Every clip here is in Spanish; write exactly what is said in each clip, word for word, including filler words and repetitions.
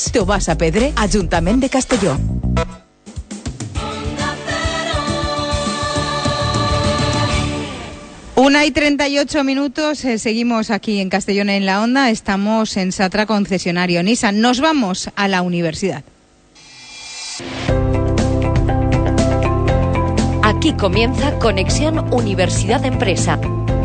Res. Tomàs Pedre, Ajuntament de Castelló. Una y treinta y ocho minutos, eh, seguimos aquí en Castellón en la Onda, estamos en Satra concesionario Nissan. Nos vamos a la universidad. Aquí comienza Conexión Universidad Empresa.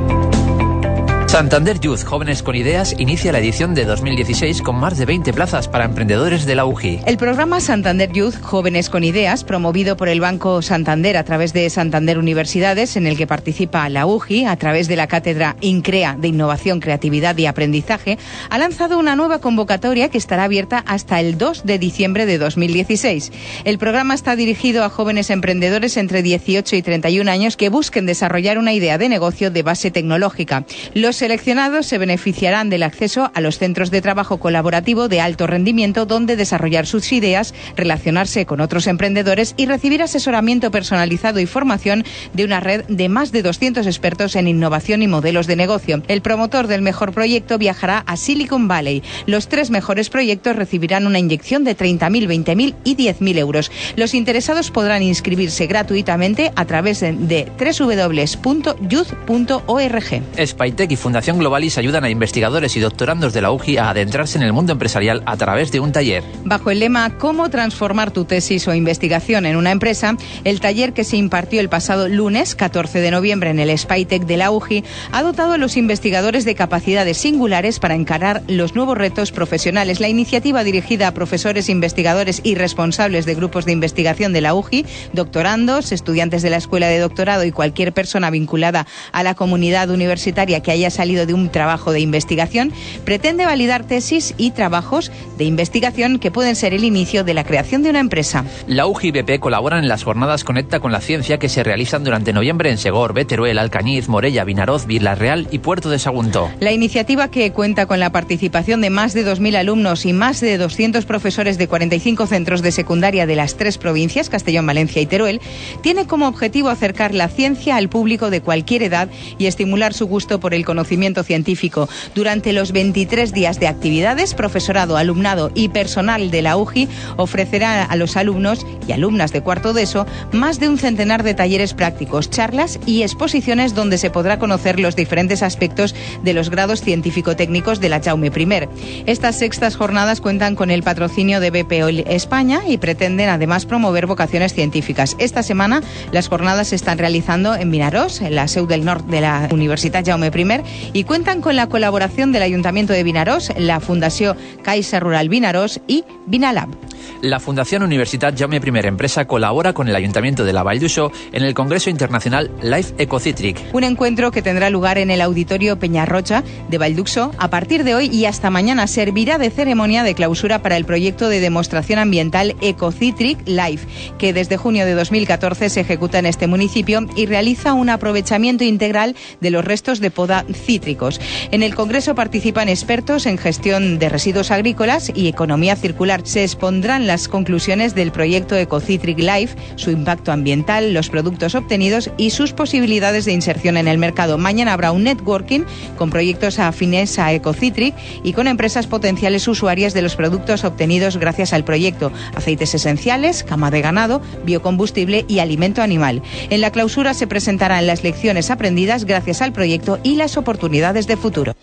Santander Youth, Jóvenes con Ideas, inicia la edición de dos mil dieciséis con más de veinte plazas para emprendedores de la U G I. El programa Santander Youth, Jóvenes con Ideas, promovido por el Banco Santander a través de Santander Universidades, en el que participa la U G I a través de la cátedra INCREA de Innovación, Creatividad y Aprendizaje, ha lanzado una nueva convocatoria que estará abierta hasta el dos de diciembre de dos mil dieciséis. El programa está dirigido a jóvenes emprendedores entre dieciocho y treinta y un años que busquen desarrollar una idea de negocio de base tecnológica. Los seleccionados se beneficiarán del acceso a los centros de trabajo colaborativo de alto rendimiento donde desarrollar sus ideas, relacionarse con otros emprendedores y recibir asesoramiento personalizado y formación de una red de más de doscientos expertos en innovación y modelos de negocio. El promotor del mejor proyecto viajará a Silicon Valley. Los tres mejores proyectos recibirán una inyección de treinta mil, veinte mil y diez mil euros. Los interesados podrán inscribirse gratuitamente a través de doble u doble u doble u punto youth punto org. Spytech y Fundación Globalis ayudan a investigadores y doctorandos de la U G I a adentrarse en el mundo empresarial a través de un taller. Bajo el lema ¿Cómo transformar tu tesis o investigación en una empresa?, el taller que se impartió el pasado lunes, catorce de noviembre, en el Spytech de la U G I, ha dotado a los investigadores de capacidades singulares para encarar los nuevos retos profesionales. La iniciativa, dirigida a profesores, investigadores y responsables de grupos de investigación de la U G I, doctorandos, estudiantes de la escuela de doctorado y cualquier persona vinculada a la comunidad universitaria que haya salido de un trabajo de investigación, pretende validar tesis y trabajos de investigación que pueden ser el inicio de la creación de una empresa. La U G I B P colaboran en las jornadas Conecta con la Ciencia que se realizan durante noviembre en Segor, Teruel, Alcañiz, Morella, Vinaroz, Vilarreal y Puerto de Sagunto. La iniciativa, que cuenta con la participación de más de dos mil alumnos y más de doscientos profesores de cuarenta y cinco centros de secundaria de las tres provincias, Castellón, Valencia y Teruel, tiene como objetivo acercar la ciencia al público de cualquier edad y estimular su gusto por el conocimiento científico. Durante los veintitrés días de actividades, profesorado, alumnado y personal de la U G I ofrecerá a los alumnos y alumnas de cuarto de eso más de un centenar de talleres prácticos, charlas y exposiciones donde se podrá conocer los diferentes aspectos de los grados científico-técnicos de la Jaume I. Estas sextas jornadas cuentan con el patrocinio de B P Oil España y pretenden además promover vocaciones científicas. Esta semana las jornadas se están realizando en Vinaròs, en la seu del Nord de la Universitat Jaume I, y cuentan con la colaboración del Ayuntamiento de Vinaròs, la Fundació Caixa Rural Vinaròs y Vinalab. La Fundación Universitat Jaume I Empresa colabora con el Ayuntamiento de la Vall d'Uixó en el Congreso Internacional Life Ecocitric. Un encuentro que tendrá lugar en el Auditorio Peñarrocha de Vall d'Uixó a partir de hoy y hasta mañana. Servirá de ceremonia de clausura para el proyecto de demostración ambiental Ecocitric Life, que desde junio de dos mil catorce se ejecuta en este municipio y realiza un aprovechamiento integral de los restos de poda cítricos. En el Congreso participan expertos en gestión de residuos agrícolas y economía circular. Se expondrán las conclusiones del proyecto Ecocitric Life, su impacto ambiental, los productos obtenidos y sus posibilidades de inserción en el mercado. Mañana habrá un networking con proyectos afines a Ecocitric y con empresas potenciales usuarias de los productos obtenidos gracias al proyecto: aceites esenciales, cama de ganado, biocombustible y alimento animal. En la clausura se presentarán las lecciones aprendidas gracias al proyecto y las oportunidades de futuro.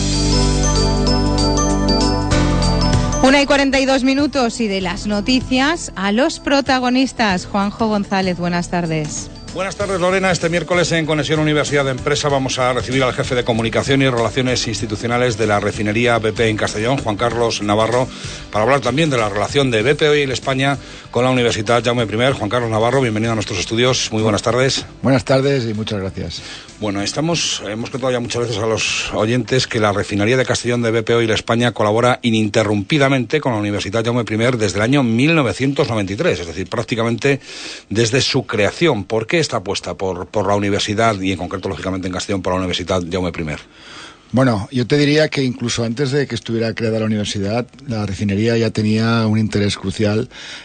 Una y cuarenta y dos minutos y de las noticias a los protagonistas. Juanjo González, buenas tardes. Buenas tardes, Lorena. Este miércoles en Conexión Universidad de Empresa vamos a recibir al jefe de Comunicación y Relaciones Institucionales de la refinería B P en Castellón, Juan Carlos Navarro, para hablar también de la relación de B P Oil España con la Universidad Jaume I. Juan Carlos Navarro, bienvenido a nuestros estudios. Muy buenas tardes. Buenas tardes y muchas gracias. Bueno, estamos, hemos contado ya muchas veces a los oyentes que la refinería de Castellón de B P Oil España colabora ininterrumpidamente con la Universidad Jaume I desde el año mil novecientos noventa y tres, es decir, prácticamente desde su creación. ¿Por qué esta apuesta por, por la universidad y en concreto, lógicamente, en Castellón por la Universidad Jaume I? Bueno, yo te diría que incluso antes de que estuviera creada la universidad, la refinería ya tenía un interés crucial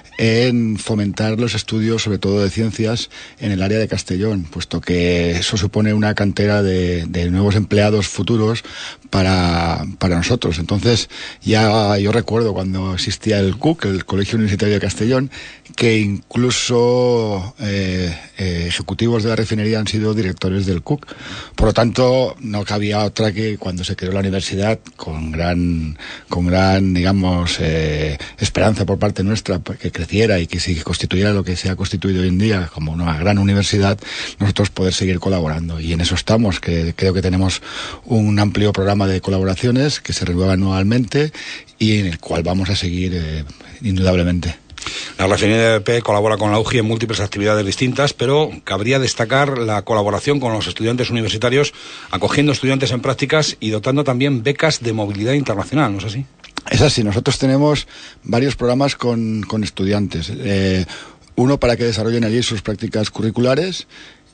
en fomentar los estudios, sobre todo de ciencias, en el área de Castellón, puesto que eso supone una cantera de, de nuevos empleados futuros para, para nosotros. Entonces, ya yo recuerdo cuando existía el C U C, el Colegio Universitario de Castellón, que incluso eh, eh, ejecutivos de la refinería han sido directores del C U C. Por lo tanto, no cabía otra que cuando se creó la universidad, con gran, con gran, digamos, eh, esperanza por parte nuestra, que creciera y que se constituyera lo que se ha constituido hoy en día como una gran universidad, nosotros poder seguir colaborando. Y en eso estamos, que creo que tenemos un amplio programa de colaboraciones que se renueva anualmente y en el cual vamos a seguir eh, indudablemente. La refinería de B P colabora con la U G I en múltiples actividades distintas, pero cabría destacar la colaboración con los estudiantes universitarios, acogiendo estudiantes en prácticas y dotando también becas de movilidad internacional, ¿no es así? Es así, nosotros tenemos varios programas con, con estudiantes. Eh, uno para que desarrollen allí sus prácticas curriculares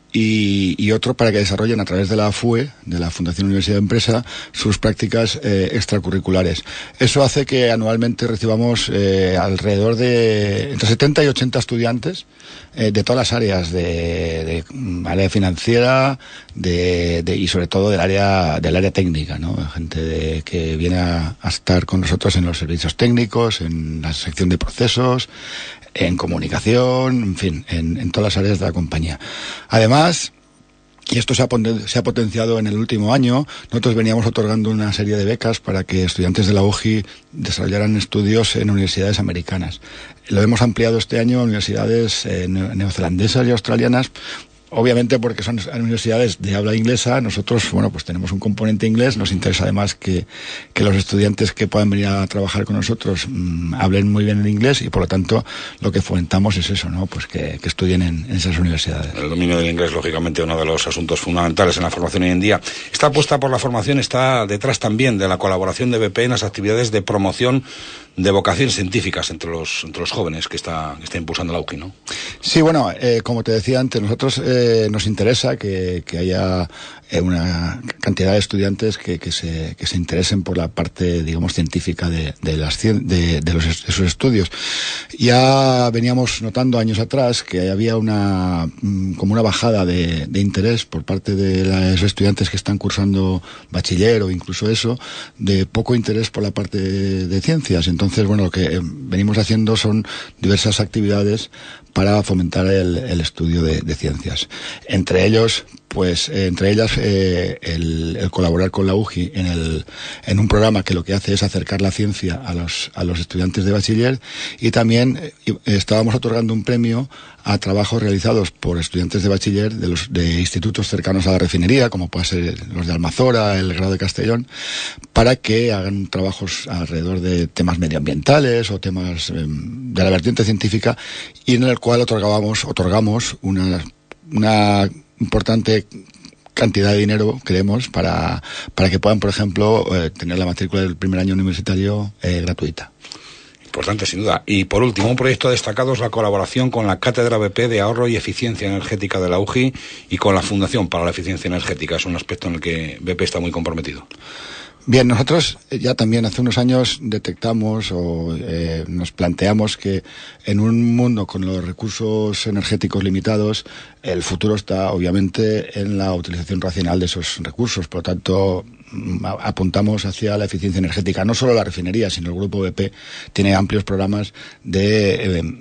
y, y otro para que desarrollen a través de la F U E, de la Fundación Universidad de Empresa, sus prácticas eh, extracurriculares. Eso hace que anualmente recibamos eh, alrededor de entre setenta y ochenta estudiantes eh, de todas las áreas, de, de área financiera de, de, y sobre todo del área del área técnica, ¿no? Gente de, que viene a, a estar con nosotros en los servicios técnicos, en la sección de procesos, en comunicación, en fin, en, en todas las áreas de la compañía. Además, y esto se ha, se ha potenciado en el último año, nosotros veníamos otorgando una serie de becas para que estudiantes de la U G I desarrollaran estudios en universidades americanas. Lo hemos ampliado este año a universidades eh, neozelandesas y australianas, obviamente porque son universidades de habla inglesa. Nosotros, bueno, pues tenemos un componente inglés. Nos interesa además que, que los estudiantes que puedan venir a trabajar con nosotros mmm, hablen muy bien el inglés y por lo tanto lo que fomentamos es eso, ¿no? Pues que, que estudien en, en esas universidades. El dominio del inglés, lógicamente, uno de los asuntos fundamentales en la formación hoy en día. Esta apuesta por la formación está detrás también de la colaboración de B P en las actividades de promoción de vocaciones científicas entre los entre los jóvenes que está, que está impulsando la U G I, ¿no? Sí, bueno, eh, como te decía antes, nosotros eh, nos interesa que, que haya eh, una cantidad de estudiantes que, que, se, que se interesen por la parte, digamos, científica de, de, las, de, de, los, de sus estudios. Ya veníamos notando años atrás que había una como una bajada de, de interés por parte de los estudiantes que están cursando bachiller o incluso eso, de poco interés por la parte de, de ciencias. Entonces, bueno, lo que venimos haciendo son diversas actividades para fomentar el, el estudio de, de ciencias. Entre ellos, pues, eh, entre ellas, eh, el, el colaborar con la U G I en el, en un programa que lo que hace es acercar la ciencia a los, a los estudiantes de bachiller, y también eh, estábamos otorgando un premio a trabajos realizados por estudiantes de bachiller de los, de institutos cercanos a la refinería, como puede ser los de Almazora, el Grado de Castellón, para que hagan trabajos alrededor de temas medioambientales o temas eh, de la vertiente científica, y en el cual otorgábamos, otorgamos una, una importante cantidad de dinero, creemos, para, para que puedan, por ejemplo, eh, tener la matrícula del primer año universitario eh, gratuita. Importante, sin duda. Y por último, un proyecto destacado es la colaboración con la Cátedra B P de Ahorro y Eficiencia Energética de la U G I y con la Fundación para la Eficiencia Energética. Es un aspecto en el que B P está muy comprometido. Bien, nosotros ya también hace unos años detectamos o eh, nos planteamos que en un mundo con los recursos energéticos limitados, el futuro está obviamente en la utilización racional de esos recursos. Por lo tanto, apuntamos hacia la eficiencia energética. No solo la refinería, sino el grupo B P tiene amplios programas de, eh,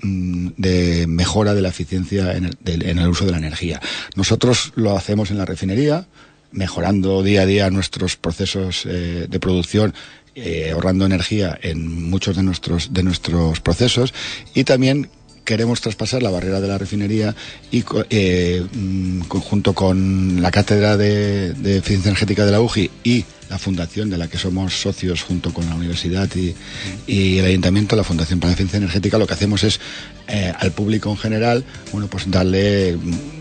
de mejora de la eficiencia en el, de, en el uso de la energía. Nosotros lo hacemos en la refinería, mejorando día a día nuestros procesos eh, de producción, eh, ahorrando energía en muchos de nuestros de nuestros procesos, y también queremos traspasar la barrera de la refinería y eh, junto con la Cátedra de, de Eficiencia Energética de la U G I y la fundación de la que somos socios junto con la universidad y, y el ayuntamiento, la Fundación para la Eficiencia Energética, lo que hacemos es eh, al público en general, bueno, pues darle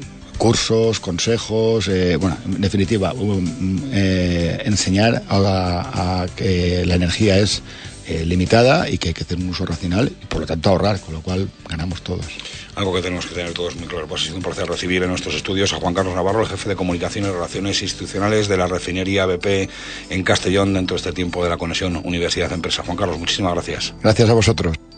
cursos, consejos, eh, bueno, en definitiva, um, eh, enseñar a, a que la energía es eh, limitada y que hay que hacer un uso racional y por lo tanto ahorrar, con lo cual ganamos todos. Algo que tenemos que tener todos muy claro. Pues ha sido un placer recibir en nuestros estudios a Juan Carlos Navarro, el jefe de Comunicación y Relaciones Institucionales de la refinería B P en Castellón dentro de este tiempo de la conexión Universidad-Empresa. Juan Carlos, muchísimas gracias. Gracias a vosotros.